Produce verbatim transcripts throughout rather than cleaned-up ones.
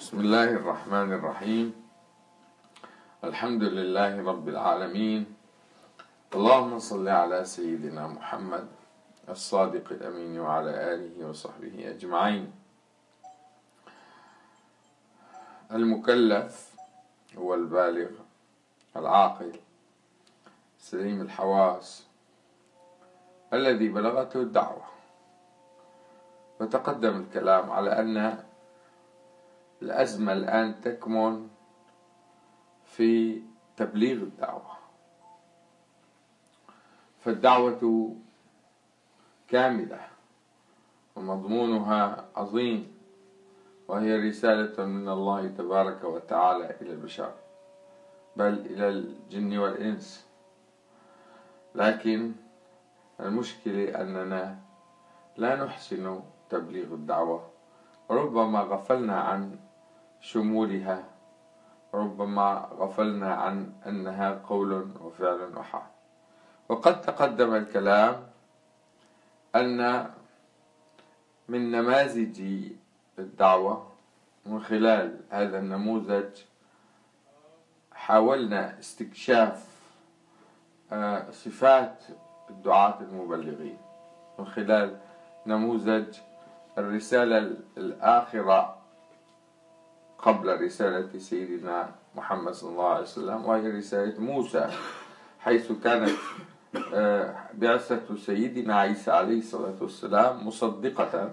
بسم الله الرحمن الرحيم. الحمد لله رب العالمين. اللهم صل على سيدنا محمد الصادق الأمين وعلى آله وصحبه أجمعين. المكلف هو البالغ العاقل سليم الحواس الذي بلغته الدعوة. وتقدم الكلام على أن الأزمة الآن تكمن في تبليغ الدعوة، فالدعوة كاملة ومضمونها عظيم، وهي رسالة من الله تبارك وتعالى إلى البشر بل إلى الجن والإنس. لكن المشكلة أننا لا نحسن تبليغ الدعوة، ربما غفلنا عن شمولها، ربما غفلنا عن أنها قول وفعل وحال. وقد تقدم الكلام أن من نماذج الدعوة من خلال هذا النموذج حاولنا استكشاف صفات الدعاة المبلغين من خلال نموذج الرسالة الآخرة قبل رسالة سيدنا محمد صلى الله عليه وسلم، وهي رسالة موسى، حيث كانت بعثة سيدنا عيسى عليه الصلاة والسلام مصدقة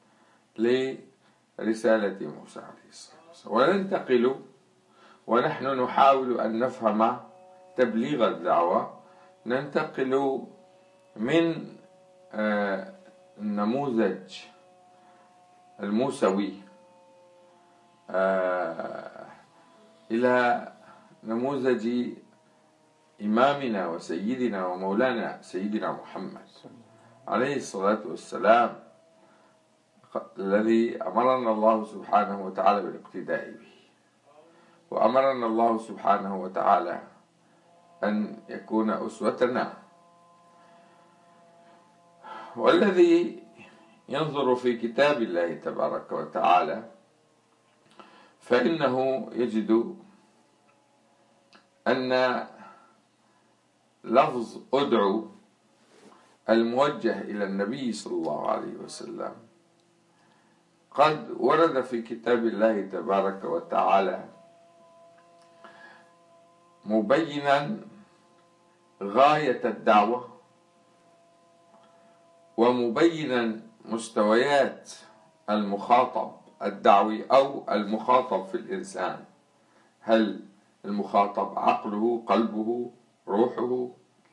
لرسالة موسى عليه الصلاة والسلام. وننتقل ونحن نحاول أن نفهم تبليغ الدعوة، ننتقل من النموذج الموسوي آه إلى نموذج إمامنا وسيدنا ومولانا سيدنا محمد عليه الصلاة والسلام، الذي أمرنا الله سبحانه وتعالى بالاقتداء به، وأمرنا الله سبحانه وتعالى أن يكون أسوتنا. والذي ينظر في كتاب الله تبارك وتعالى فإنه يجد أن لفظ أدعو الموجه إلى النبي صلى الله عليه وسلم قد ورد في كتاب الله تبارك وتعالى مبينا غاية الدعوة ومبينا مستويات المخاطب الدعوي أو المخاطب في الإنسان. هل المخاطب عقله، قلبه، روحه؟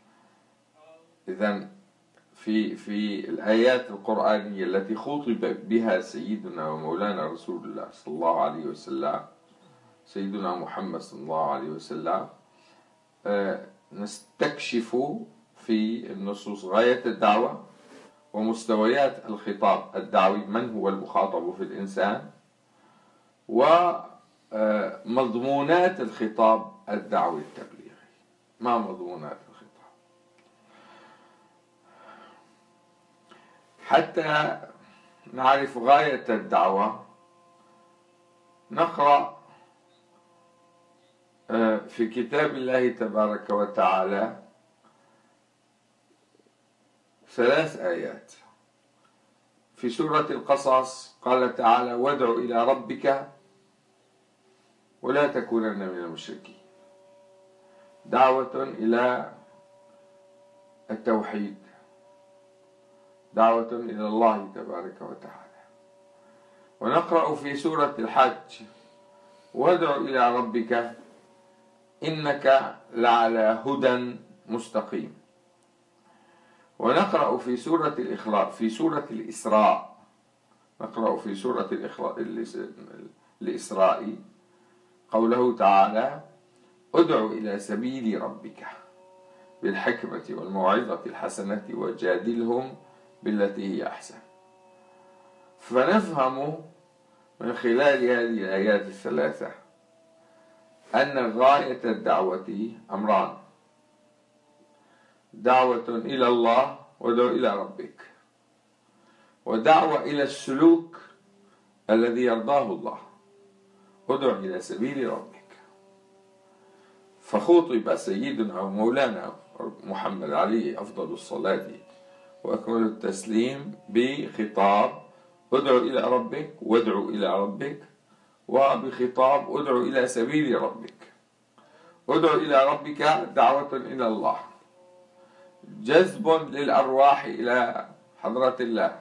إذن في في الآيات القرآنية التي خطب بها سيدنا ومولانا رسول الله صلى الله عليه وسلم، سيدنا محمد صلى الله عليه وسلم، نستكشف في النصوص غاية الدعوة ومستويات الخطاب الدعوي، من هو المخاطب في الإنسان، ومضمونات الخطاب الدعوي التبليغي. ما مضمونات الخطاب؟ حتى نعرف غاية الدعوة نقرأ في كتاب الله تبارك وتعالى ثلاث آيات. في سورة القصص قال تعالى: وادع إلى ربك ولا تكونن من المشركين. دعوة إلى التوحيد، دعوة إلى الله تبارك وتعالى. ونقرأ في سورة الحج: وادع إلى ربك إنك لعلى هدى مستقيم. ونقرأ في سورة الإخلاص في سورة الإسراء نقرأ في سورة الإسراء قوله تعالى: ادع إلى سبيل ربك بالحكمة والموعظة الحسنة وجادلهم بالتي هي أحسن. فنفهم من خلال هذه الآيات الثلاثة أن غاية الدعوة أمران: دعوة إلى الله ودعوة إلى ربك، ودعوة إلى السلوك الذي يرضاه الله، ادع إلى سبيل ربك. فخوطب سيدنا ومولانا محمد عليه أفضل الصلاة وأكمل التسليم بخطاب ادع إلى ربك وادعو إلى ربك، وبخطاب ادع إلى سبيل ربك. ادع إلى ربك دعوة إلى الله، جذب للأرواح إلى حضرة الله.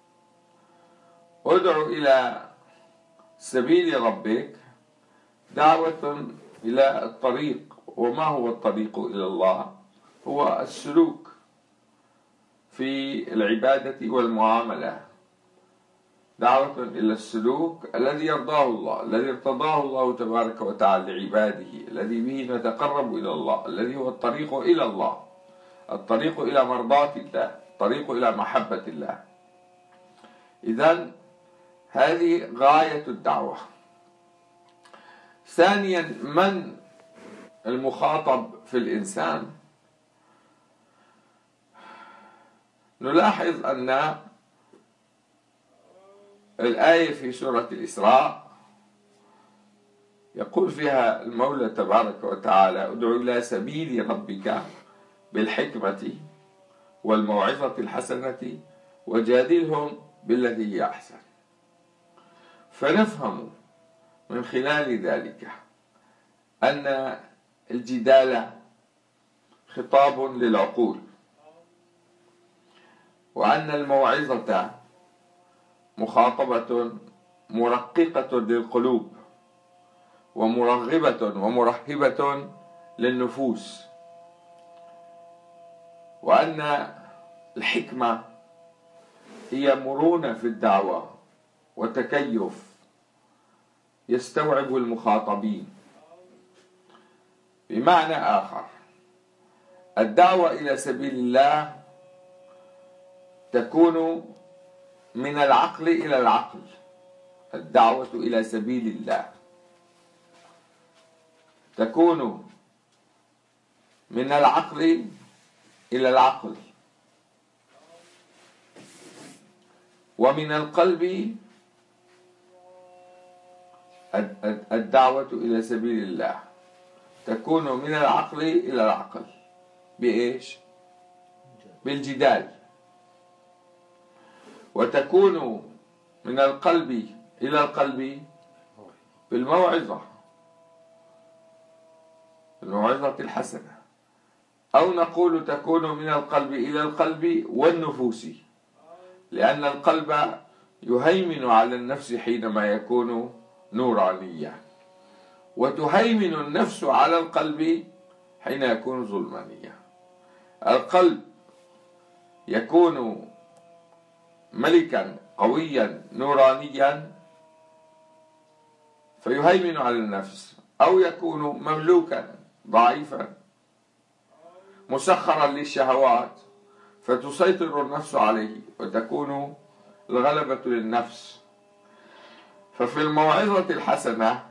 ادع إلى سبيل ربك دعوة إلى الطريق. وما هو الطريق إلى الله؟ هو السلوك في العبادة والمعاملة، دعوة إلى السلوك الذي يرضاه الله، الذي ارتضاه الله تبارك وتعالى لعباده، الذي به نتقرب إلى الله، الذي هو الطريق إلى الله، الطريق إلى مرضاة الله، الطريق إلى محبة الله. إذن هذه غاية الدعوة. ثانيا، من المخاطب في الإنسان؟ نلاحظ أن الآية في سورة الإسراء يقول فيها المولى تبارك وتعالى ادع إلى سبيل ربك بالحكمة والموعظة الحسنة وجادلهم بالتي هي أحسن. فنفهم من خلال ذلك أن الجدال خطاب للعقول، وأن الموعظة مخاطبة مرققة للقلوب ومرغبة ومرهبة للنفوس، وأن الحكمة هي مرونة في الدعوة وتكيف يستوعب المخاطبين. بمعنى آخر، الدعوة إلى سبيل الله تكون من العقل إلى العقل. الدعوة إلى سبيل الله تكون من العقل إلى العقل، ومن القلب. الدعوة إلى سبيل الله تكون من العقل إلى العقل بإيش؟ بالجدال. وتكون من القلب إلى القلب بالموعظة، الموعظة الحسنة. أو نقول تكون من القلب إلى القلب والنفوس، لأن القلب يهيمن على النفس حينما يكون نورانيا، وتهيمن النفس على القلب حين يكون ظلمانيا. القلب يكون ملكا قويا نورانيا فيهيمن على النفس، أو يكون مملوكا ضعيفا مسخرا للشهوات فتسيطر النفس عليه وتكون الغلبة للنفس. ففي الموعظة الحسنة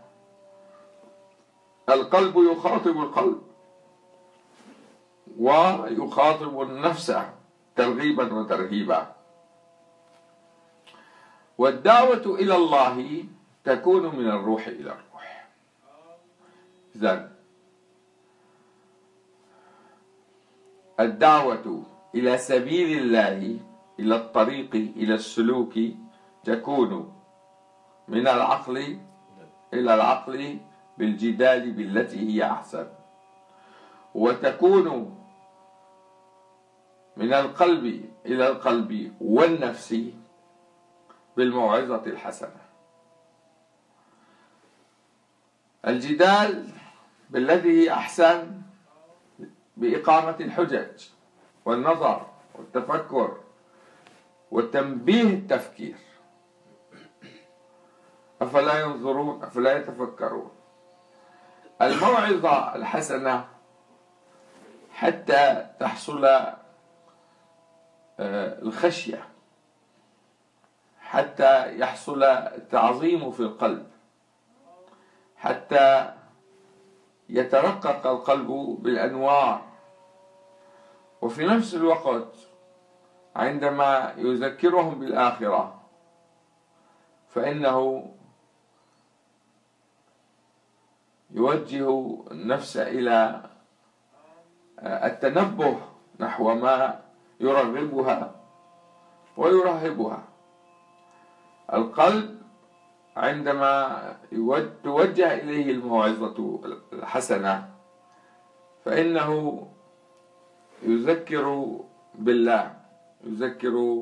القلب يخاطب القلب ويخاطب النفس ترغيبا وترهيبا. والدعوة إلى الله تكون من الروح إلى الروح. إذن الدعوة إلى سبيل الله، إلى الطريق، إلى السلوك، تكون من العقل إلى العقل بالجدال بالتي هي أحسن، وتكون من القلب إلى القلب والنفس بالموعظة الحسنة. الجدال بالتي هي أحسن بإقامة الحجج والنظر والتفكر وتنبيه التفكير. أفلا ينظرون أفلا يتفكرون. الموعظة الحسنة حتى تحصل الخشية، حتى يحصل التعظيم في القلب، حتى يترقق القلب بالأنوار. وفي نفس الوقت عندما يذكرهم بالآخرة فإنه يوجه النفس إلى التنبه نحو ما يرغبها ويرهبها. القلب عندما توجه إليه الموعظة الحسنة فإنه يذكر بالله، يذكر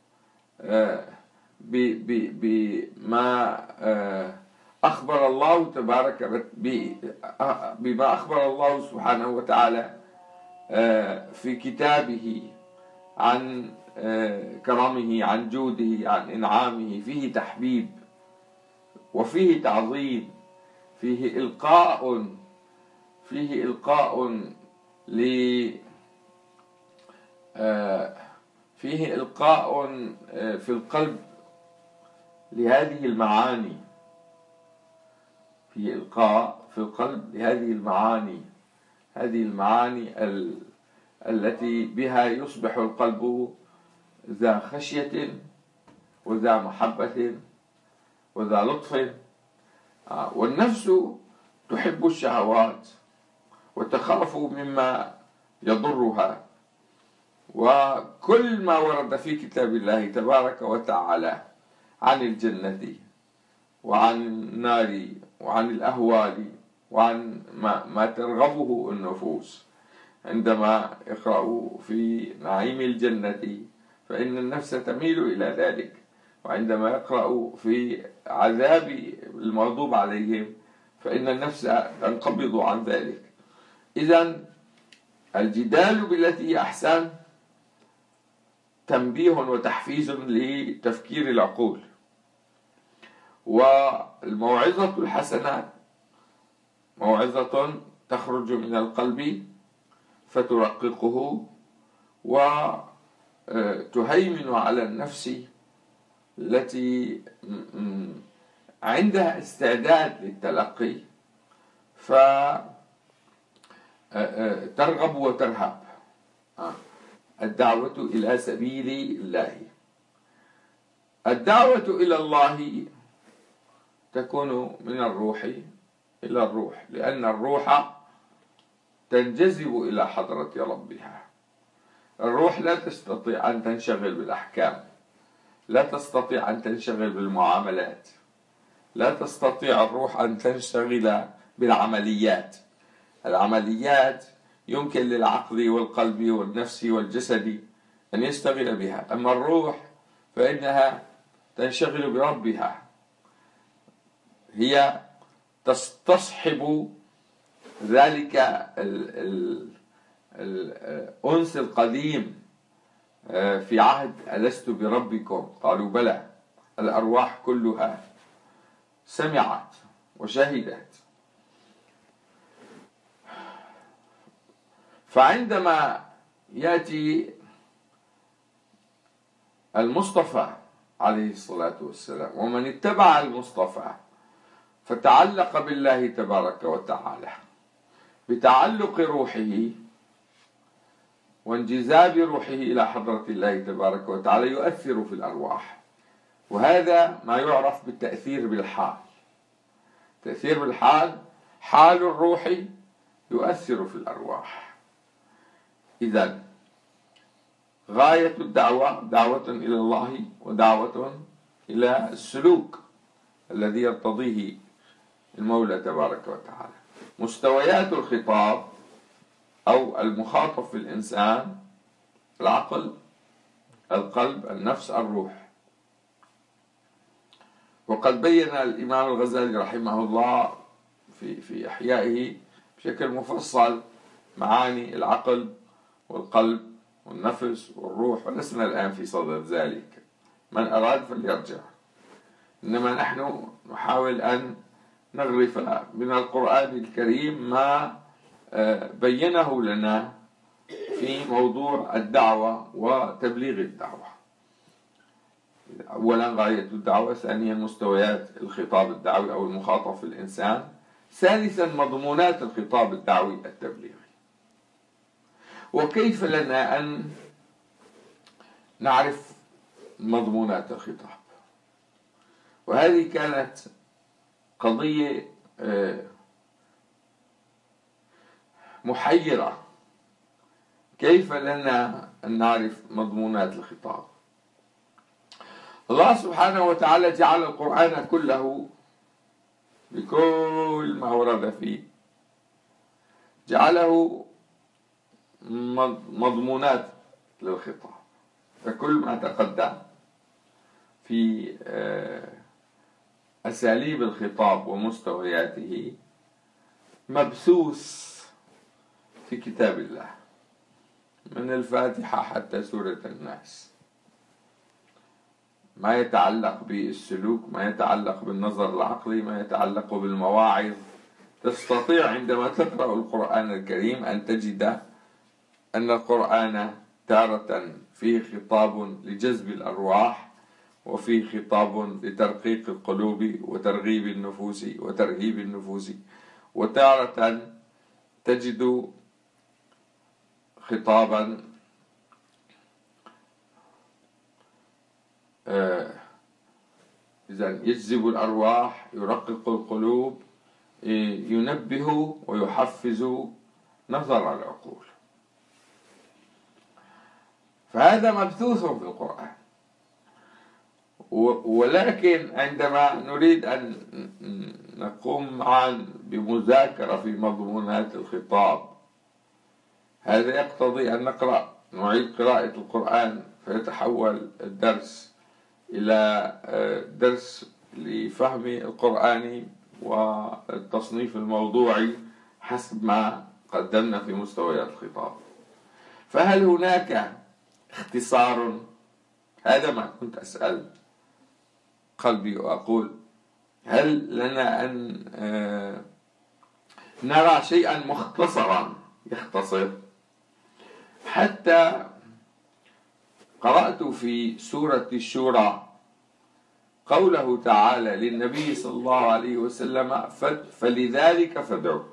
بما أخبر الله تبارك بما أخبر الله سبحانه وتعالى في كتابه عن كرمه، عن جوده، عن إنعامه. فيه تحبيب وفيه تعظيم، فيه إلقاء فيه إلقاء ل فيه إلقاء في القلب لهذه المعاني، فيه إلقاء في القلب لهذه المعاني، هذه المعاني ال... التي بها يصبح القلب ذا خشية وذا محبة وذا لطف. والنفس تحب الشهوات وتخاف مما يضرها، وكل ما ورد في كتاب الله تبارك وتعالى عن الجنة وعن النار وعن الأهوال وعن ما, ما ترغبه النفوس، عندما يقرأوا في نعيم الجنة فإن النفس تميل إلى ذلك، وعندما يقرأوا في عذاب المغضوب عليهم فإن النفس تنقبض عن ذلك. إذن الجدال بالتي هي أحسن تنبيه وتحفيز لتفكير العقول، والموعظة الحسنة موعظة تخرج من القلب فترققه وتهيمن على النفس التي عندها استعداد للتلقي فترغب وترهب. الدعوة إلى سبيل الله، الدعوة إلى الله تكون من الروح إلى الروح، لأن الروح تنجذب إلى حضرة ربها. الروح لا تستطيع أن تنشغل بالأحكام، لا تستطيع أن تنشغل بالمعاملات، لا تستطيع الروح أن تنشغل بالعمليات. العمليات يمكن للعقل والقلب والنفس والجسد أن يشتغل بها، أما الروح فإنها تنشغل بربها، هي تستصحب ذلك الأنس القديم في عهد ألست بربكم قالوا بلى. الأرواح كلها سمعت وشهدت. فعندما يأتي المصطفى عليه الصلاة والسلام ومن اتبع المصطفى فتعلق بالله تبارك وتعالى بتعلق روحه وانجذاب روحه إلى حضرة الله تبارك وتعالى يؤثر في الأرواح، وهذا ما يعرف بالتأثير بالحال. تأثير بالحال، حال الروح يؤثر في الأرواح. إذن غاية الدعوة دعوة إلى الله ودعوة إلى السلوك الذي يرتضيه المولى تبارك وتعالى. مستويات الخطاب أو المخاطب في الإنسان: العقل، القلب، النفس، الروح. وقد بين الإمام الغزالي رحمه الله في في إحيائه بشكل مفصل معاني العقل والقلب والنفس والروح، ولسنا الآن في صدد ذلك، من أراد فليرجع. إنما نحن نحاول أن نغرف من القرآن الكريم ما بينه لنا في موضوع الدعوة وتبليغ الدعوة. أولا غاية الدعوة، ثانيا مستويات الخطاب الدعوي أو المخاطب في الإنسان، ثالثا مضمونات الخطاب الدعوي التبليغي. وكيف لنا أن نعرف مضمونات الخطاب؟ وهذه كانت قضية محيرة. كيف لنا أن نعرف مضمونات الخطاب؟ الله سبحانه وتعالى جعل القرآن كله بكل ما ورد فيه جعله مضمونات للخطاب. فكل ما تقدم في أساليب الخطاب ومستوياته مبثوث في كتاب الله، من الفاتحة حتى سورة الناس. ما يتعلق بالسلوك، ما يتعلق بالنظر العقلي، ما يتعلق بالمواعظ. تستطيع عندما تقرأ القرآن الكريم أن تجد أن القرآن تارة فيه خطاب لجذب الأرواح، وفيه خطاب لترقيق القلوب وترغيب النفوس وترهيب النفوس، وتارة تجد خطابا إذا يجذب الأرواح، يرقق القلوب، ينبه ويحفز نظر العقول. فهذا مبثوث في القرآن. ولكن عندما نريد أن نقوم معا بمذاكرة في مضمونات الخطاب، هذا يقتضي أن نقرأ، نعيد قراءة القرآن، فيتحول الدرس إلى درس لفهم القرآن والتصنيف الموضوعي حسب ما قدمنا في مستويات الخطاب. فهل هناك اختصار؟ هذا ما كنت أسأل قلبي وأقول: هل لنا أن نرى شيئا مختصرا يختصر؟ حتى قرأت في سورة الشورى قوله تعالى للنبي صلى الله عليه وسلم: فلذلك فادعوا.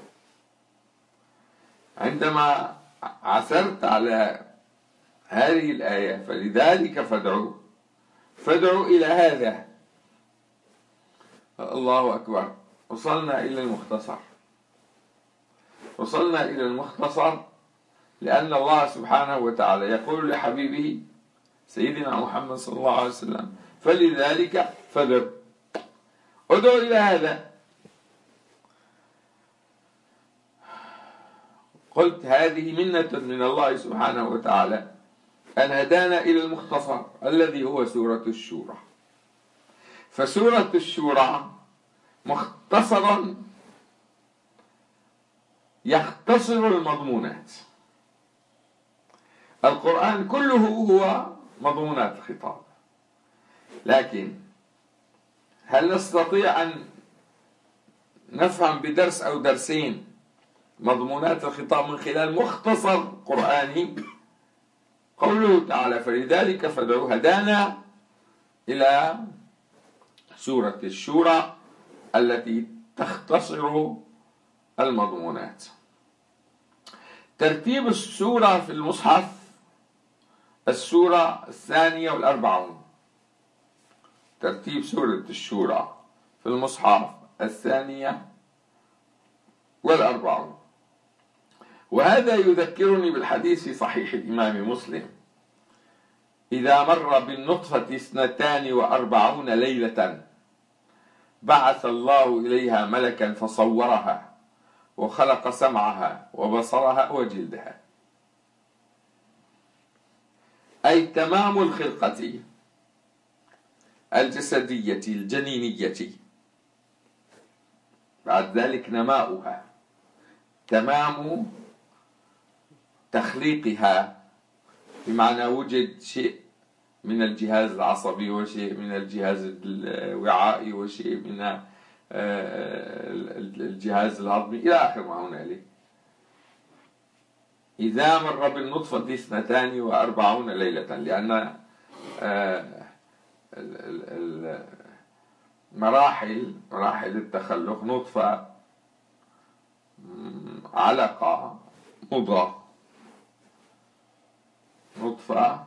عندما عثرت على هذه الآية فلذلك فادعوا، فادعوا إلى هذا، الله أكبر، وصلنا إلى المختصر. وصلنا إلى المختصر لأن الله سبحانه وتعالى يقول لحبيبه سيدنا محمد صلى الله عليه وسلم: فلذلك فادعوا، ادعوا إلى هذا. قلت هذه منة من الله سبحانه وتعالى أن هدانا إلى المختصر الذي هو سورة الشورى. فسورة الشورى مختصرا يختصر المضمونات. القرآن كله هو مضمونات الخطاب، لكن هل نستطيع أن نفهم بدرس أو درسين مضمونات الخطاب من خلال مختصر قرآني؟ قوله تعالى: فلذلك فادعوا هدانا إلى سورة الشورى التي تختصر المضمونات. ترتيب السورة في المصحف السورة الثانية والأربعون. ترتيب سورة الشورى في المصحف الثانية والأربعون. وهذا يذكرني بالحديث في صحيح الإمام مسلم: إذا مر بالنطفة اثنتان وأربعون ليلة بعث الله إليها ملكا فصورها وخلق سمعها وبصرها وجلدها. أي تمام الخلقة الجسدية الجنينية، بعد ذلك نماؤها، تمام تخليقها، بمعنى وجد شيء من الجهاز العصبي وشيء من الجهاز الوعائي وشيء من الجهاز الهضمي إلى آخر ما هنالك. إذا مر بالنطفة اثنتان وأربعون ليلة، لأن مراحل مراحل التخلق: نطفة، علقة، مضغة، نطفة.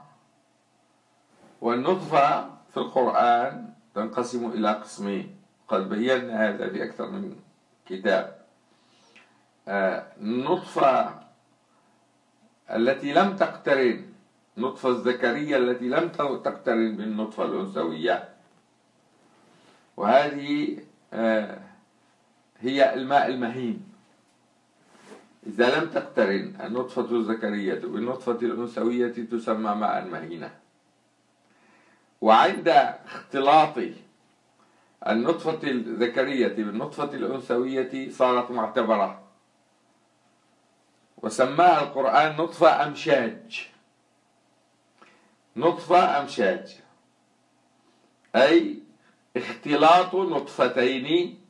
والنطفة في القرآن تنقسم إلى قسمين، قد بينا هذا في أكثر من كتاب. النطفة التي لم تقترن، النطفة الذكرية التي لم تقترن بالنطفة الأنثوية، وهذه هي الماء المهين. إذا لم تقترن النطفة الذكرية بالنطفة الأنثوية تسمى ماء مهينا. وعند اختلاط النطفة الذكرية بالنطفة الأنثوية صارت معتبرة، وسماها القرآن نطفة أمشاج. نطفة أمشاج أي اختلاط نطفتين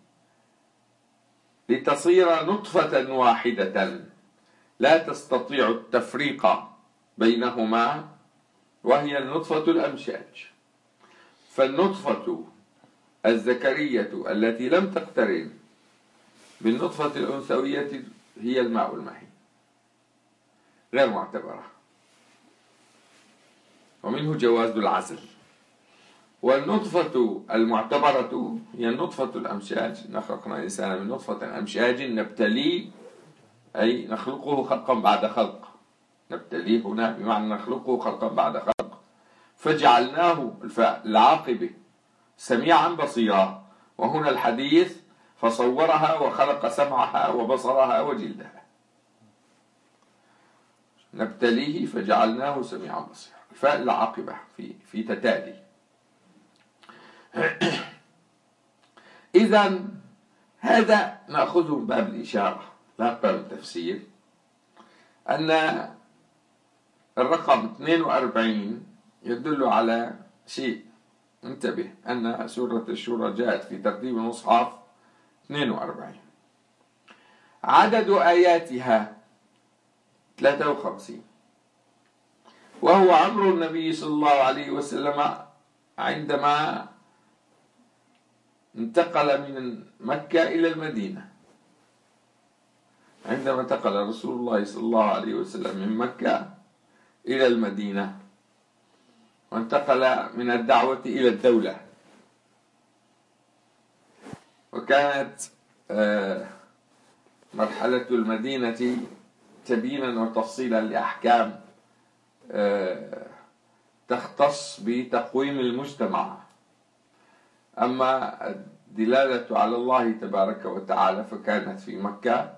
لتصير نطفة واحدة لا تستطيع التفريق بينهما، وهي النطفة الأمشاج. فالنطفة الذكرية التي لم تقترن بالنطفة الأنثوية هي الماء المهين، غير معتبرة، ومنه جواز العزل. والنطفة المعتبرة هي النطفة الأمشاج. نخلقنا الإنسان من نطفة أمشاج نبتليه، أي نخلقه خلقا بعد خلق. نبتليه هنا بمعنى نخلقه خلقا بعد خلق. فجعلناه العاقبة سميعا بصيرا، وهنا الحديث فصورها وخلق سمعها وبصرها وجلدها. نبتليه فجعلناه سميعا بصيرا، الفاء العاقبة في في تتالي. إذا هذا نأخذه من باب الإشارة لا باب التفسير، أن الرقم اثنين وأربعين يدل على شيء. انتبه أن سورة الشورى جاءت في ترتيب المصحف اثنين وأربعين، عدد آياتها ثلاثة وخمسين، وهو أمر النبي صلى الله عليه وسلم عندما انتقل من مكة إلى المدينة. عندما انتقل رسول الله صلى الله عليه وسلم من مكة إلى المدينة، وانتقل من الدعوة إلى الدولة، وكانت مرحلة المدينة تبيينا وتفصيلا لأحكام تختص بتقويم المجتمع. أما الدلالة على الله تبارك وتعالى فكانت في مكة،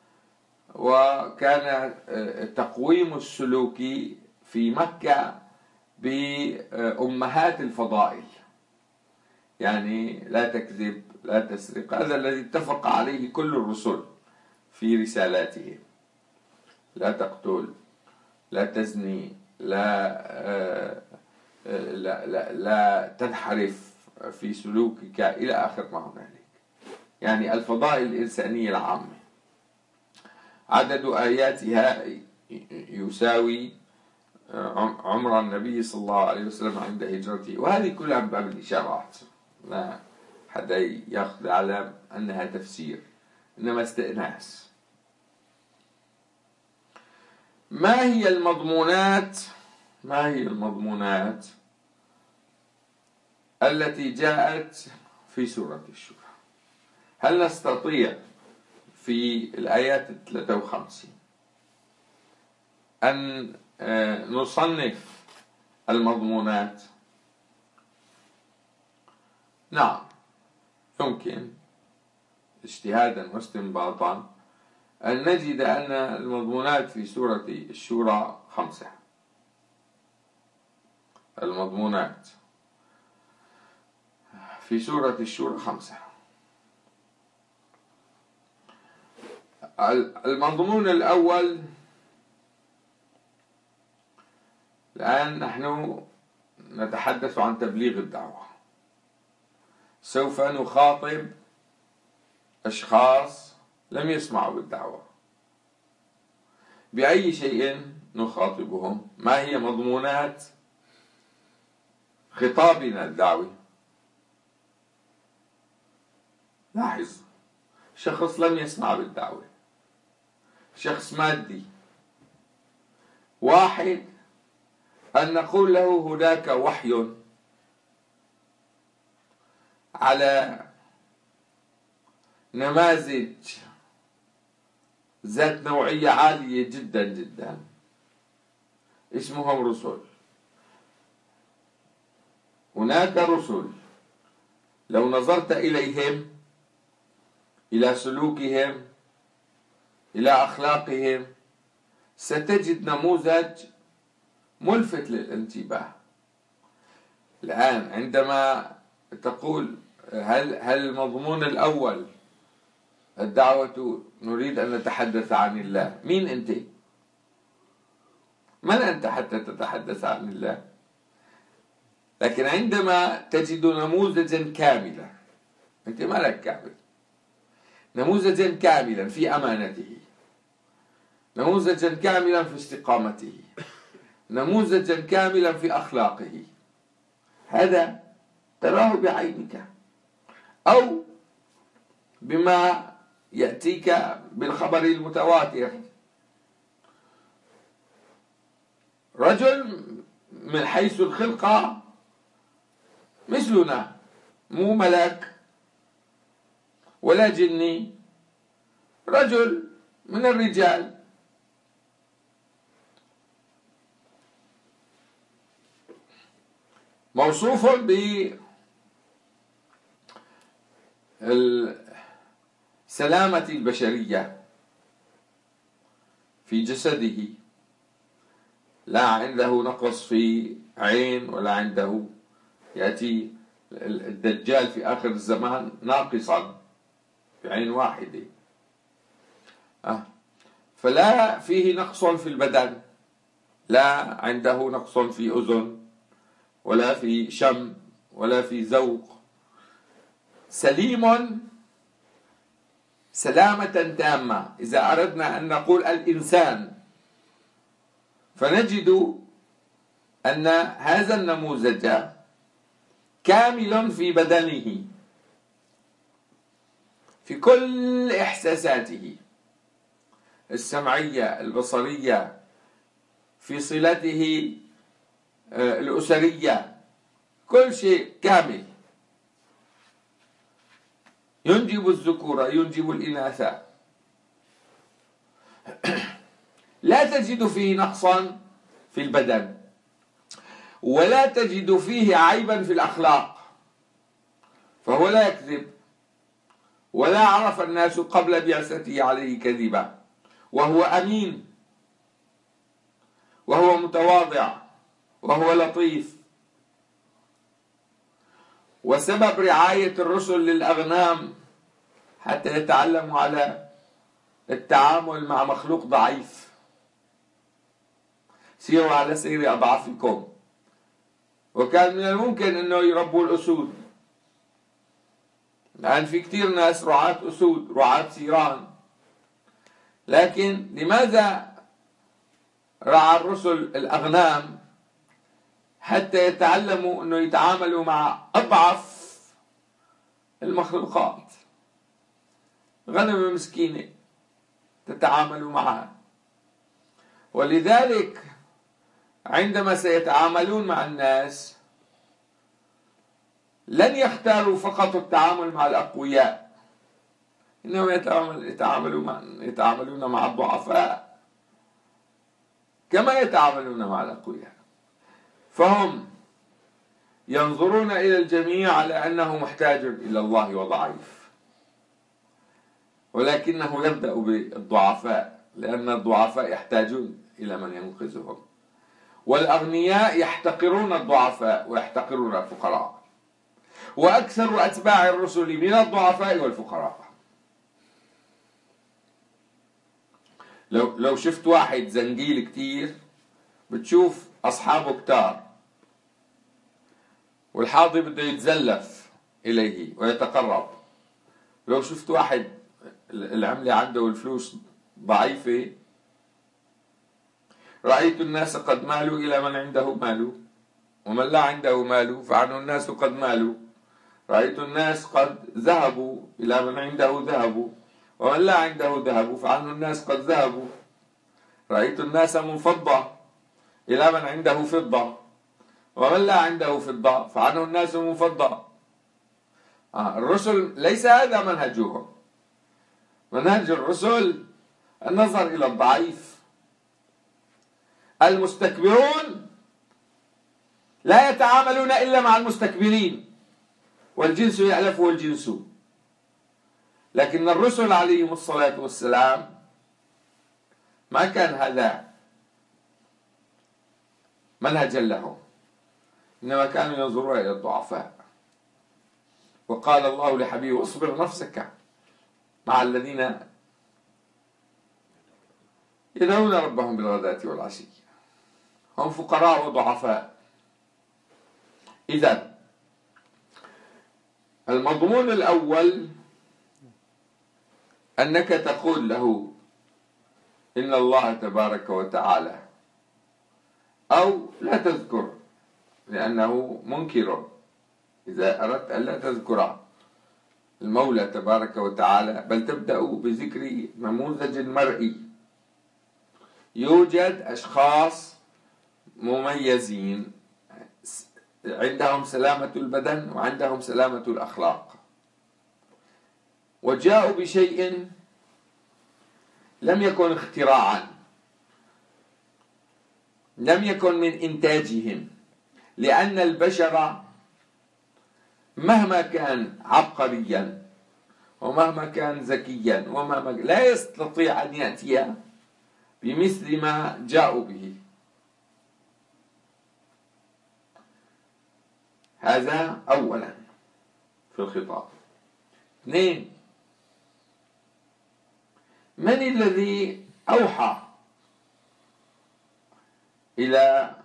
وكان تقويم السلوك في مكة بأمهات الفضائل، يعني لا تكذب لا تسرق، هذا الذي اتفق عليه كل الرسل في رسالاتهم. لا تقتل، لا تزني، لا لا لا, لا تنحرف في سلوكك إلى آخر ما هنالك، يعني الفضائل الإنسانية العامة. عدد آياتها يساوي عمر النبي صلى الله عليه وسلم عند هجرته، وهذه كلها من باب الإشارات، لا حدا يأخذ على أنها تفسير، إنما استئناس. ما هي المضمونات ما هي المضمونات التي جاءت في سورة الشورى؟ هل نستطيع في الآيات ثلاثة وخمسين أن نصنف المضمونات؟ نعم، يمكن اجتهادا واستنباطا أن نجد أن المضمونات في سورة الشورى خمسة. المضمونات في سورة الشورى خمسة. المضمون الأول، الآن نحن نتحدث عن تبليغ الدعوة، سوف نخاطب أشخاص لم يسمعوا بالدعوة. بأي شيء نخاطبهم؟ ما هي مضمونات خطابنا الدعوي؟ لاحظ، شخص لم يسمع بالدعوة، شخص مادي. واحد، أن نقول له هناك وحي على نماذج ذات نوعية عالية جدا جدا، اسمهم رسل. هناك رسل لو نظرت إليهم، إلى سلوكهم، إلى أخلاقهم، ستجد نموذج ملفت للانتباه. الآن عندما تقول هل هل المضمون الأول الدعوة نريد أن نتحدث عن الله، مين أنت؟ من أنت حتى تتحدث عن الله؟ لكن عندما تجد نموذجا كاملا، أنت ما لك كامل، نموذجا كاملا في أمانته، نموذجا كاملا في استقامته، نموذجا كاملا في أخلاقه، هذا تراه بعينك أو بما يأتيك بالخبر المتواتر. رجل من حيث الخلقة مثلنا، مو ملك ولا جني، رجل من الرجال، موصوف بالسلامة البشرية في جسده، لا عنده نقص في عين ولا عنده، يأتي الدجال في آخر الزمان ناقصا في عين واحدة، أه. فلا فيه نقص في البدن، لا عنده نقص في أذن ولا في شم ولا في ذوق، سليم سلامة تامة. إذا أردنا أن نقول الإنسان فنجد أن هذا النموذج كامل في بدنه، في كل إحساساته السمعية البصرية، في صلته الأسرية، كل شيء كامل، ينجب الذكورة ينجب الإناث، لا تجد فيه نقصا في البدن ولا تجد فيه عيبا في الأخلاق، فهو لا يكذب، ولا عرف الناس قبل بعثته عليه كذبا، وهو أمين، وهو متواضع، وهو لطيف. وسبب رعاية الرسل للأغنام حتى يتعلموا على التعامل مع مخلوق ضعيف، سيروا على سير أضعافكم. وكان من الممكن أنه يربوا الأسود، لأن في كتير ناس رعاة أسود، رعاة سيران، لكن لماذا رعى الرسل الأغنام؟ حتى يتعلموا أنه يتعاملوا مع أضعف المخلوقات، غنم مسكينة تتعاملوا معها. ولذلك عندما سيتعاملون مع الناس لن يختاروا فقط التعامل مع الأقوياء، إنهم يتعاملون مع يتعاملون مع الضعفاء كما يتعاملون مع الأقوياء. فهم ينظرون إلى الجميع على أنه محتاج إلى الله وضعيف، ولكنه يبدأ بالضعفاء، لأن الضعفاء يحتاجون إلى من ينقذهم، والأغنياء يحتقرون الضعفاء ويحتقرون الفقراء، وأكثر أتباع الرسل من الضعفاء والفقراء. لو لو شفت واحد زنجيل كتير بتشوف أصحابه كتار، والحاضي بده يتزلف إليه ويتقرب. لو شفت واحد العملة عنده والفلوس ضعيفة، رأيت الناس قد مالوا إلى من عنده مال، ومن لا عنده مال فعنه الناس قد مالوا. رأيت الناس قد ذهبوا إلى من عنده ذهب، ومن لا عنده ذهب فعنه الناس قد ذهبوا. رأيت الناس من فضة إلى من عنده فضة، ومن لا عنده فضة فعنه الناس من فضة. آه الرسل ليس هذا منهجهم. منهج الرسل النظر إلى الضعيف. المستكبرون لا يتعاملون إلا مع المستكبرين، والجنس يألفه الجنس. لكن الرسل عليهم الصلاة والسلام ما كان هذا منهجا لهم، إنما كانوا ينظرون إلى الضعفاء. وقال الله لحبيبه: اصبر نفسك مع الذين يدعون ربهم بالغداة والعشي، هم فقراء وضعفاء. إذن المضمون الأول أنك تقول له إن الله تبارك وتعالى، أو لا تذكر لأنه منكر. إذا أردت أن لا تذكر المولى تبارك وتعالى بل تبدأ بذكر نموذج مرئي. يوجد أشخاص مميزين عندهم سلامة البدن وعندهم سلامة الأخلاق، وجاءوا بشيء لم يكن اختراعا، لم يكن من إنتاجهم، لأن البشر مهما كان عبقريا ومهما كان ذكيا ومهما لا يستطيع أن يأتي بمثل ما جاءوا به. هذا أولا في الخطاب. اثنين، من الذي أوحى إلى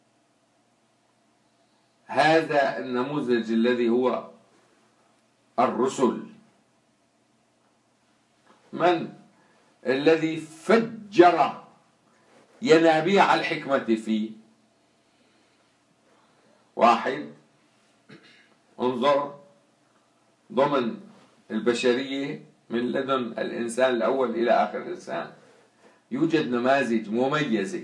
هذا النموذج الذي هو الرسل؟ من الذي فجر ينابيع الحكمة فيه؟ واحد، انظر ضمن البشرية من لدن الإنسان الأول إلى آخر الإنسان يوجد نماذج مميزة.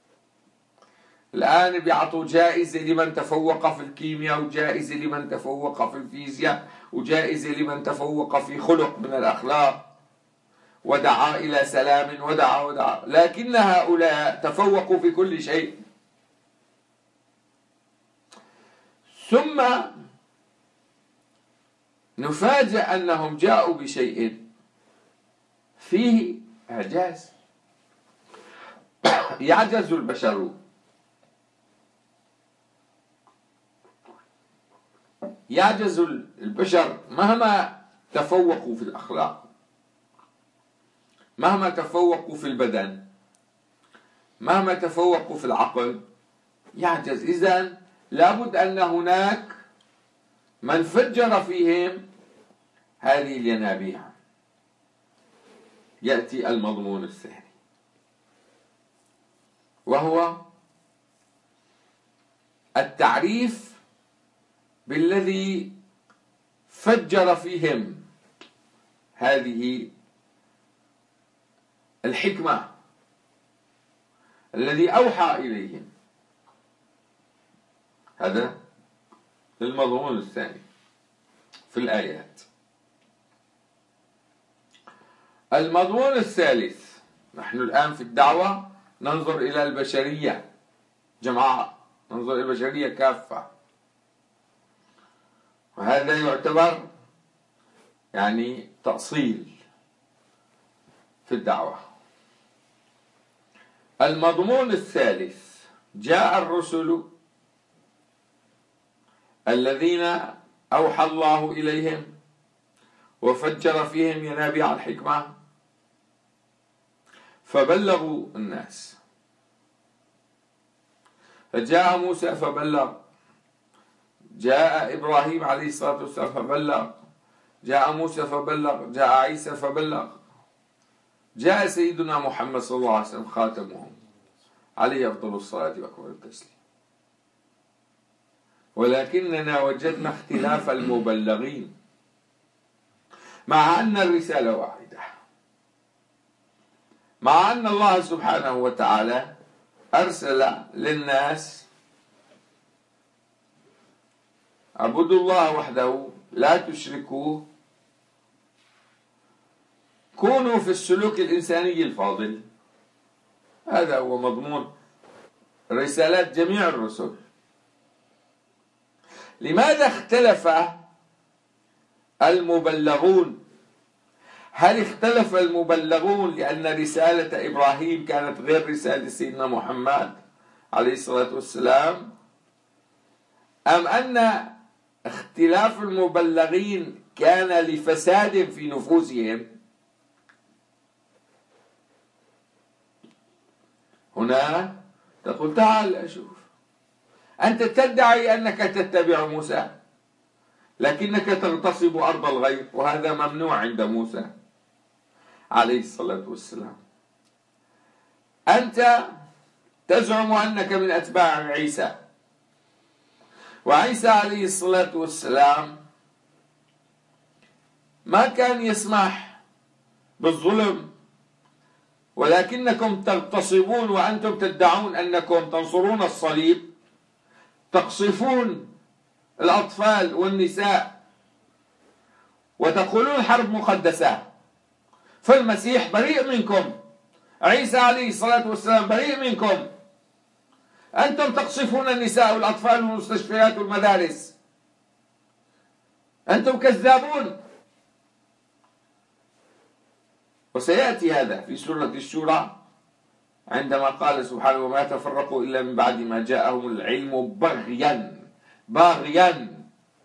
الآن بيعطوا جائزة لمن تفوق في الكيمياء، وجائزة لمن تفوق في الفيزياء، وجائزة لمن تفوق في خلق من الأخلاق، ودعا إلى سلام، ودعا ودعا، لكن هؤلاء تفوقوا في كل شيء. ثم نفاجأ أنهم جاءوا بشيء فيه إعجاز. يعجز البشر، يعجز البشر مهما تفوقوا في الأخلاق، مهما تفوقوا في البدن، مهما تفوقوا في العقل، يعجز. إذن لابد أن هناك من فجر فيهم هذه الينابيع. يأتي المضمون الثاني، وهو التعريف بالذي فجر فيهم هذه الحكمة، الذي أوحى إليهم. هذا المضمون الثاني في الآيات. المضمون الثالث، نحن الآن في الدعوة ننظر إلى البشرية جماعة، ننظر إلى البشرية كافة، وهذا يعتبر يعني تأصيل في الدعوة. المضمون الثالث: جاء الرسل الذين أوحى الله إليهم وفجر فيهم ينابيع الحكمة فبلغوا الناس. فجاء موسى فبلغ، جاء إبراهيم عليه الصلاة والسلام فبلغ، جاء موسى فبلغ، جاء عيسى فبلغ، جاء سيدنا محمد صلى الله عليه وسلم خاتمهم عليه أفضل الصلاة وأكمل التسليم. ولكننا وجدنا اختلاف المبلغين مع أن الرسالة واحدة، مع أن الله سبحانه وتعالى أرسل للناس: اعبدوا الله وحده لا تشركوا كونوا في السلوك الإنساني الفاضل. هذا هو مضمون رسالات جميع الرسل. لماذا اختلف المبلغون؟ هل اختلف المبلغون لأن رسالة إبراهيم كانت غير رسالة سيدنا محمد عليه الصلاة والسلام، أم أن اختلاف المبلغين كان لفساد في نفوسهم؟ هنا تقول تعال أشوف، أنت تدعي أنك تتبع موسى لكنك تغتصب أرض الغير، وهذا ممنوع عند موسى عليه الصلاة والسلام. أنت تزعم أنك من أتباع عيسى، وعيسى عليه الصلاة والسلام ما كان يسمح بالظلم، ولكنكم تغتصبون وأنتم تدعون أنكم تنصرون الصليب، تقصفون الأطفال والنساء وتقولون حرب مقدسة. فالمسيح بريء منكم، عيسى عليه الصلاة والسلام بريء منكم. أنتم تقصفون النساء والأطفال والمستشفيات والمدارس، أنتم كذابون. وسيأتي هذا في سورة الشورى عندما قال سبحانه وما تفرقوا إلا من بعد ما جاءهم العلم بغيا باغيا.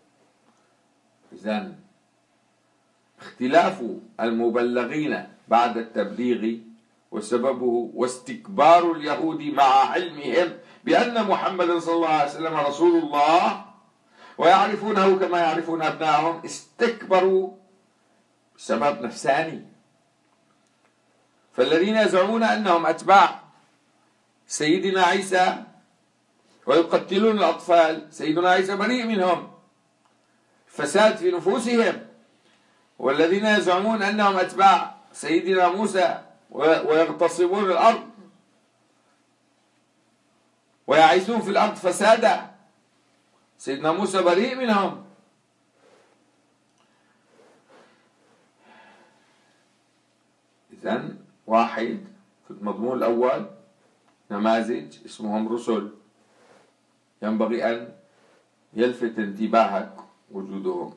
إذن اختلاف المبلغين بعد التبليغ وسببه واستكبار اليهود مع علمهم بأن محمدا صلى الله عليه وسلم رسول الله ويعرفونه كما يعرفون أبنائهم، استكبروا بسبب نفساني. فالذين يزعمون أنهم أتباع سيدنا عيسى ويقتلون الأطفال، سيدنا عيسى بريء منهم، فساد في نفوسهم. والذين يزعمون أنهم أتباع سيدنا موسى ويغتصبون الأرض ويعيثون في الأرض فسادا، سيدنا موسى بريء منهم. إذن واحد في المضمون الأول نماذج اسمهم رسل، ينبغي أن يلفت انتباهك وجودهم.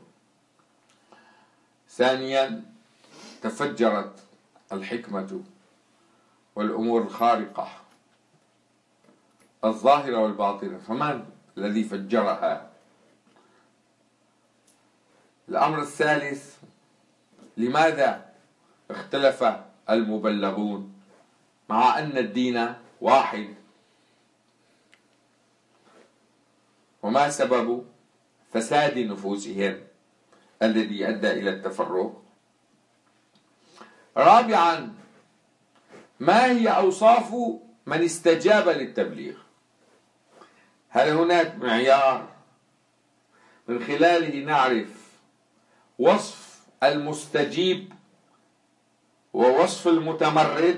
ثانيا تفجرت الحكمة والأمور الخارقة الظاهرة والباطنة، فمن الذي فجرها؟ الأمر الثالث لماذا اختلف المبلغون مع أن الدين واحد؟ وما سبب فساد نفوسهم الذي أدى إلى التفرق؟ رابعا ما هي أوصاف من استجاب للتبليغ؟ هل هناك معيار من خلاله نعرف وصف المستجيب ووصف المتمرد؟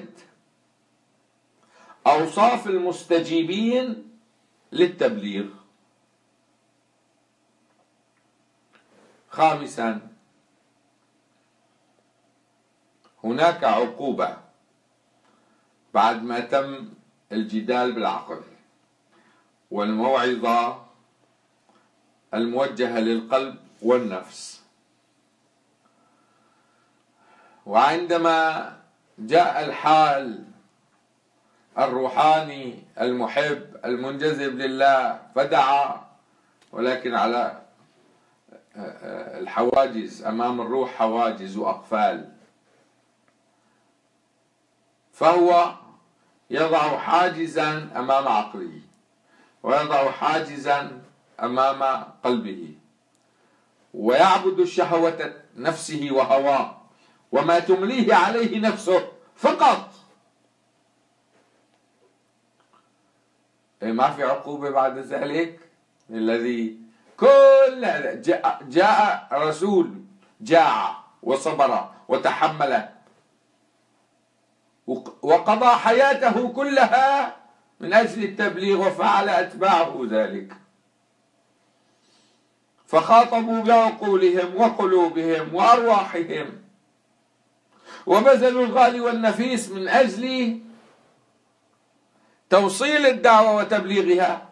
أوصاف المستجيبين للتبليغ. خامسا هناك عقوبة بعد ما تم الجدال بالعقل والموعظة الموجهة للقلب والنفس. وعندما جاء الحال الروحاني المحب المنجذب لله فدعا، ولكن على الحواجز أمام الروح حواجز وأقفال، فهو يضع حاجزا أمام عقله ويضع حاجزا أمام قلبه ويعبد شهوة نفسه وهواه وما تمليه عليه نفسه فقط. ما في عقوبة بعد ذلك؟ الذي كل جاء, جاء رسول جاع وصبر وتحمل وقضى حياته كلها من أجل التبليغ، وفعل أتباعه ذلك، فخاطبوا بعقولهم وقلوبهم وأرواحهم وبذلوا الغالي والنفيس من أجل توصيل الدعوة وتبليغها،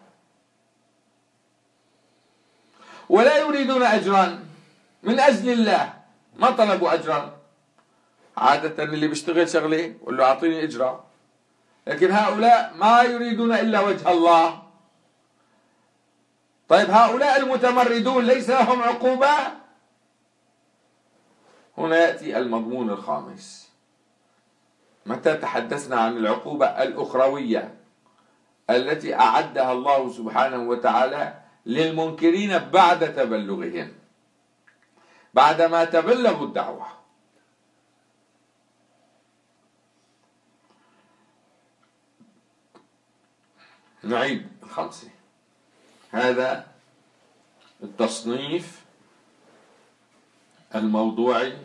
ولا يريدون أجرا من أجل الله، ما طلبوا أجرا. عادة اللي بيشتغل شغله قل له أعطيني إجرا، لكن هؤلاء ما يريدون إلا وجه الله. طيب هؤلاء المتمردون ليس لهم عقوبة؟ هنا يأتي المضمون الخامس. متى تحدثنا عن العقوبة الأخروية التي أعدها الله سبحانه وتعالى للمنكرين بعد تبلغهم، بعدما تبلغوا الدعوة. نعيد الخمسة. هذا التصنيف الموضوعي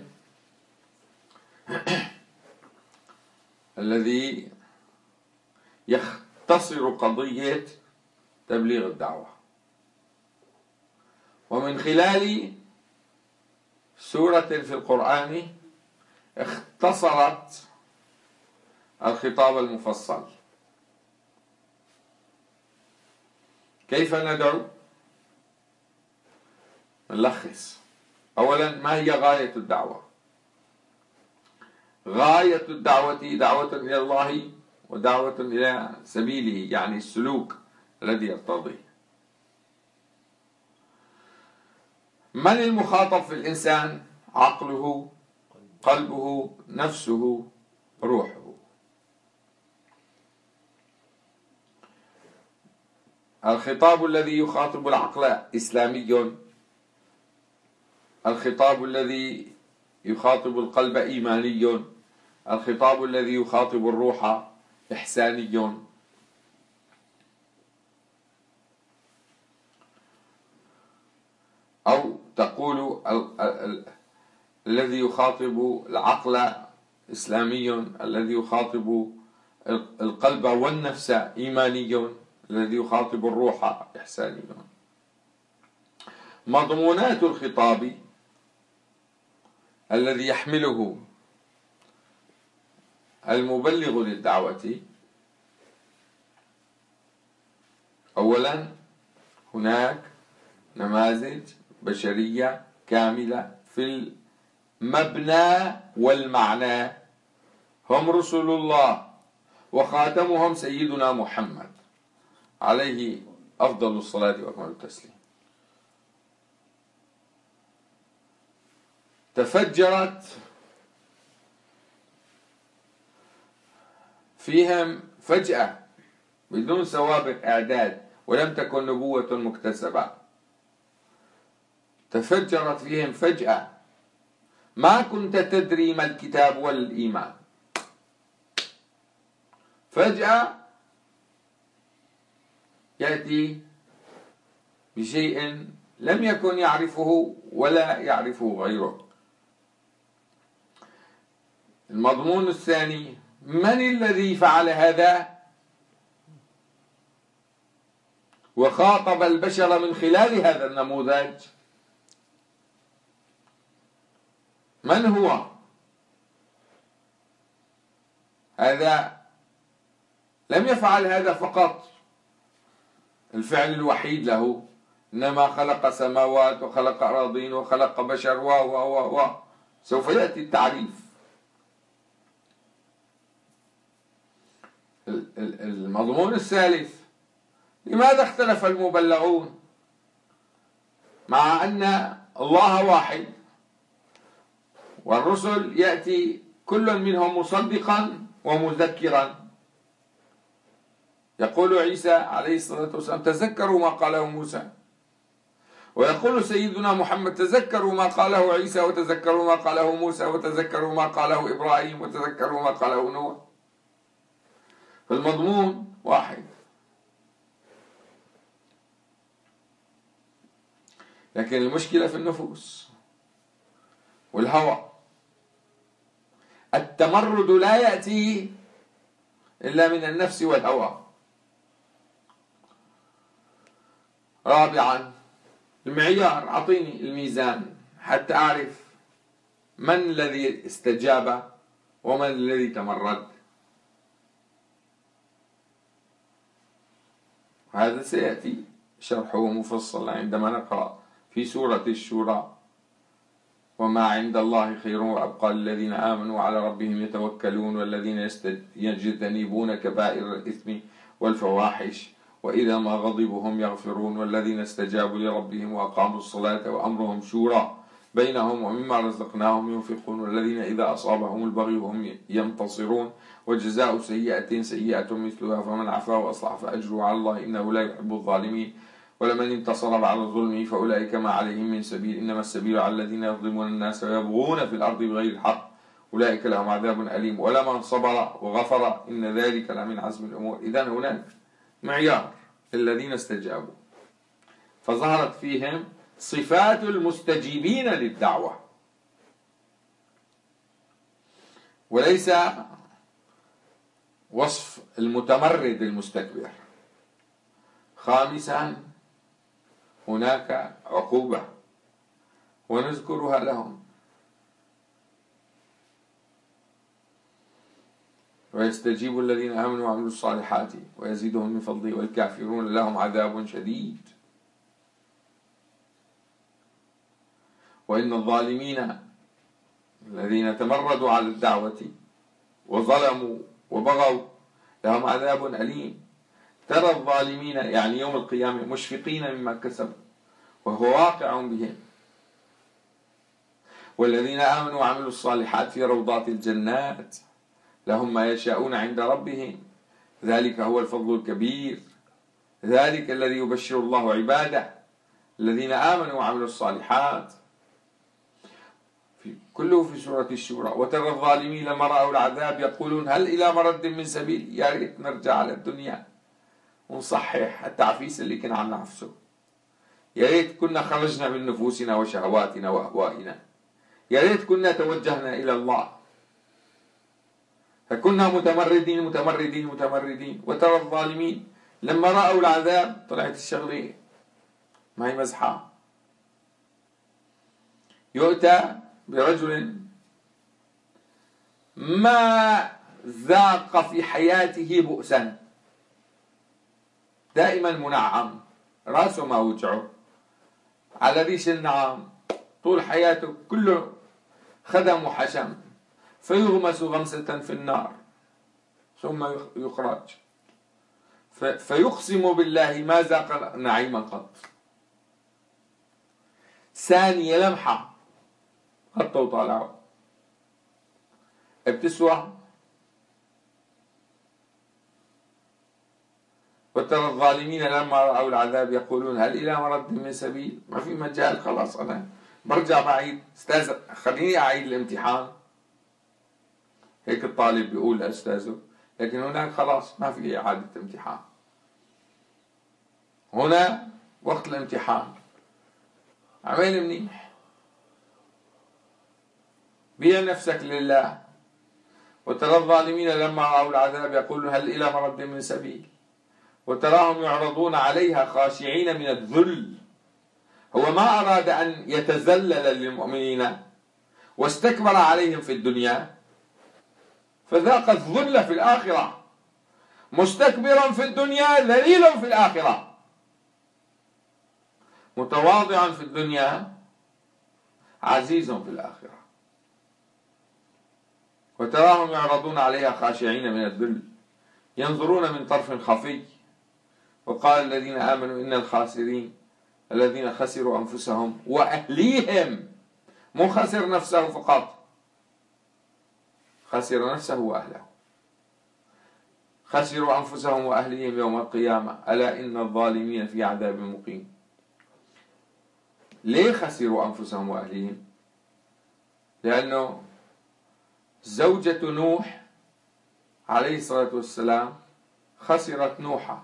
الذي يختصر قضية تبليغ الدعوة، ومن خلال سورة في القرآن اختصرت الخطاب المفصل. كيف ندعو؟ نلخص. أولا، ما هي غاية الدعوة؟ غاية الدعوة دعوة إلى الله ودعوة إلى سبيله، يعني السلوك الذي يرتضيه. من المخاطب في الإنسان؟ عقله، قلبه، نفسه، روحه. الخطاب الذي يخاطب العقل إسلامي، الخطاب الذي يخاطب القلب إيماني، الخطاب الذي يخاطب الروح إحساني. أو تقول ال ال الذي يخاطب العقل إسلامي، الذي يخاطب القلب والنفس إيماني، الذي يخاطب الروح إحساني. مضمونات الخطاب الذي يحمله المبلغ للدعوة: أولا، هناك نماذج بشرية كاملة في المبنى والمعنى، هم رسل الله وخاتمهم سيدنا محمد عليه أفضل الصلاة وأكمل التسليم. تفجرت فيهم فجأة بدون سوابق إعداد، ولم تكن نبوة مكتسبة. تفجرت فيهم فجأة، ما كنت تدري ما الكتاب والإيمان. فجأة يأتي بشيء لم يكن يعرفه ولا يعرفه غيره. المضمون الثاني: من الذي فعل هذا وخاطب البشر من خلال هذا النموذج؟ من هو؟ هذا لم يفعل هذا فقط الفعل الوحيد له، إنما خلق سماوات وخلق أراضين وخلق بشر و و و و سوف يأتي التعريف. المضمون الثالث: لماذا اختلف المبلغون مع أن الله واحد والرسل يأتي كل منهم مصدقا ومذكرا؟ يقول عيسى عليه الصلاة والسلام: تذكروا ما قاله موسى، ويقول سيدنا محمد: تذكروا ما قاله عيسى، وتذكروا ما قاله موسى، وتذكروا ما قاله إبراهيم، وتذكروا ما قاله نوح. فالمضمون واحد، لكن المشكلة في النفوس والهوى. التمرد لا يأتي إلا من النفس والهوى. رابعا، المعيار، أعطيني الميزان حتى أعرف من الذي استجاب ومن الذي تمرد؟ هذا سيأتي شرحه مفصلا عندما نقرأ في سورة الشورى: وما عند الله خير وأبقى للذين آمنوا وعلى ربهم يتوكلون والذين يجتنبون كبائر الإثم والفواحش وإذا ما غضبوا هم يغفرون والذين استجابوا لربهم وأقاموا الصلاة وأمرهم شورى بينهم ومما رزقناهم ينفقون والذين إذا أصابهم البغي هم ينتصرون وجزاء سيئة سيئة مثلها فمن عفا وأصلح فأجره على الله إنه لا يحب الظالمين ولمن انتصر بعد ظلمه فأولئك ما عليهم من سبيل إنما السبيل على الذين يظلمون الناس ويبغون في الأرض بغير الحق أولئك لهم عذاب أليم ولمن صبر وغفر إن ذلك لمن عزم الأمور. إذن هناك معيار الذين استجابوا، فظهرت فيهم صفات المستجيبين للدعوة وليس وصف المتمرد المستكبر. خامسا هناك عقوبة ونذكرها لهم: ويستجيب الذين آمنوا وعملوا الصالحات ويزيدهم من فضله والكافرون لهم عذاب شديد. وإن الظالمين الذين تمردوا على الدعوة وظلموا وبغوا لهم عذاب أليم. ترى الظالمين يعني يوم القيامة مشفقين مما كسبوا وهو واقع بهم، والذين آمنوا وعملوا الصالحات في روضات الجنات لهم ما يشاءون عند ربهم ذلك هو الفضل الكبير. ذلك الذي يبشر الله عباده الذين آمنوا وعملوا الصالحات، في كله في سورة الشورى. وترى الظالمين لما رأوا العذاب يقولون هل إلى مرد من سبيل؟ يا ريت نرجع على الدنيا ونصحح التعفيس اللي كنا عم نعفسه، يا ريت كنا خرجنا من نفوسنا وشهواتنا وأهوائنا، يا ريت كنا توجهنا إلى الله، فكنا متمردين متمردين متمردين. وترى الظالمين لما رأوا العذاب، طلعت الشغلة ما هي مزحة. يؤتى برجل ما ذاق في حياته بؤسا، دائما منعم، راسه ما وجعه، على ريش النعام، طول حياته كله خدم وحشم، فيغمس غمسة في النار ثم يخرج فيقسم بالله ما ذاق نعيما قط. ثانية لمحة غطوا وطالعوا بتسوى. وترى الظالمين لما رأوا العذاب يقولون هل إلى مرد من سبيل؟ ما في مجال، خلاص أنا برجع بعيد، استاذ خليني أعيد الامتحان. هيك الطالب بيقول لأستاذه، لكن هناك خلاص ما في إعادة امتحان. هنا وقت الامتحان، عمل منيح، بيع نفسك لله. وترى الظالمين لما رأوا العذاب يقولون هل إلى مرد من سبيل؟ وتراهم يعرضون عليها خاشعين من الذل. هو ما أراد أن يتذلل للمؤمنين واستكبر عليهم في الدنيا فذاق الذل في الآخرة، مستكبرا في الدنيا ذليل في الآخرة، متواضعا في الدنيا عزيز في الآخرة. وتراهم يعرضون عليها خاشعين من الذل ينظرون من طرف خفي. وقال الذين آمنوا إن الخاسرين الذين خسروا أنفسهم وأهليهم، مو خسر نفسه فقط، خسر نفسه وأهله، خسروا أنفسهم وأهليهم يوم القيامة ألا إن الظالمين في عذاب مقيم. ليه خسروا أنفسهم وأهليهم؟ لأنه زوجة نوح عليه الصلاة والسلام خسرت نوحا،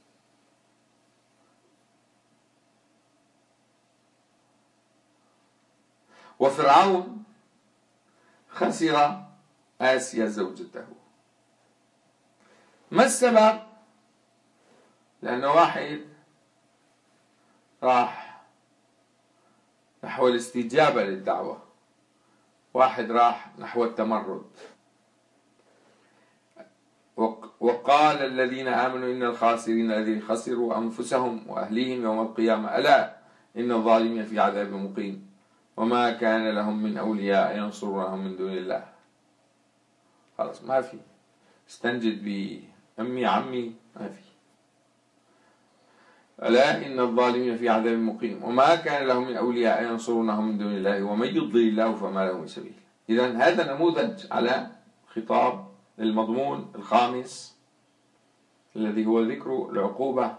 وفرعون خسر آسيا زوجته. ما السبب؟ لأنه واحد راح نحو الاستجابة للدعوة، واحد راح نحو التمرد. وقال الذين آمنوا إن الخاسرين الذين خسروا أنفسهم وأهليهم يوم القيامة ألا إن الظالمين في عذاب مقيم وما كان لهم من أولياء ينصرونهم من دون الله. خلاص ما في، استنجد بأمي عمي ما في. ألا إن الظالمين في عذاب مقيم وما كان لهم من أولياء ينصرونهم من دون الله ومن يضلل الله فما له من سبيل. إذن هذا نموذج على خطاب المضمون الخامس الذي هو ذكر العقوبة.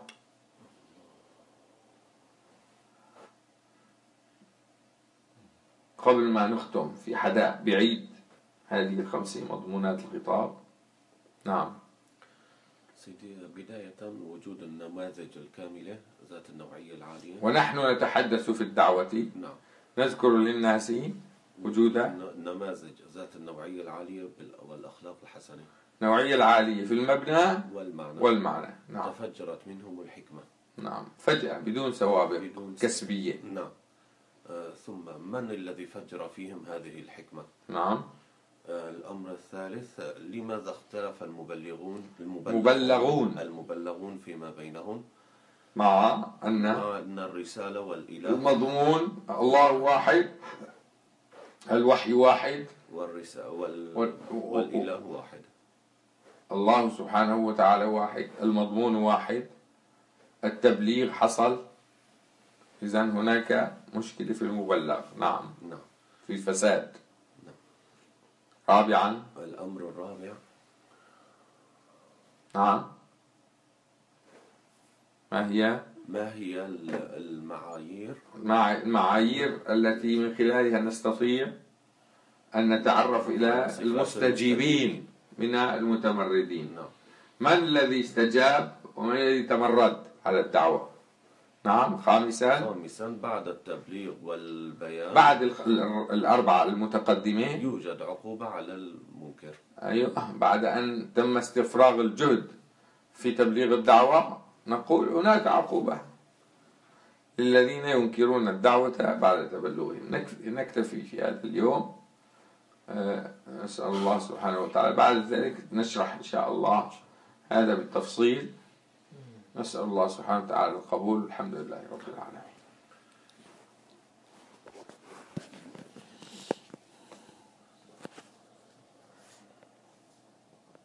قبل ما نختم في حداء بعيد هذه الخمس مضمونات الخطاب. نعم سيدي، بداية وجود النماذج الكاملة ذات النوعية العالية، ونحن نتحدث في الدعوة نعم نذكر للناس وجود نماذج ذات النوعية العالية والأخلاق الحسنة، النوعية العالية في المبنى والمعنى, والمعنى. نعم. تفجرت منهم الحكمة. نعم فجأة بدون سوابق بدون كسبية. نعم. آه ثم من الذي فجر فيهم هذه الحكمة؟ نعم. آه الأمر الثالث، لماذا اختلف المبلغون المبلغون المبلغون فيما بينهم مع أن مع أن الرسالة والإله المضمون الله واحد، الوحي واحد، والرسالة وال... والإله واحد، الله سبحانه وتعالى واحد، المضمون واحد، التبليغ حصل. إذن هناك مشكلة في المبلغ. نعم. نعم. في فساد. نعم. رابعا الأمر الرابع، نعم، ما هي ما هي المعايير المعايير التي من خلالها نستطيع أن نتعرف إلى المستجيبين من المتمردين. نعم. من الذي استجاب ومن الذي تمرد على الدعوة. نعم. خامسا خامسا بعد التبليغ والبيان، بعد الأربعة المتقدمة يوجد عقوبة على المنكر. أيوة. بعد أن تم استفراغ الجهد في تبليغ الدعوة نقول هناك عقوبة للذين ينكرون الدعوة بعد تبلغهم. نكتفي في هذا اليوم. نسأل الله سبحانه وتعالى بعد ذلك نشرح إن شاء الله هذا بالتفصيل. نسأل الله سبحانه وتعالى القبول. الحمد لله رب العالمين.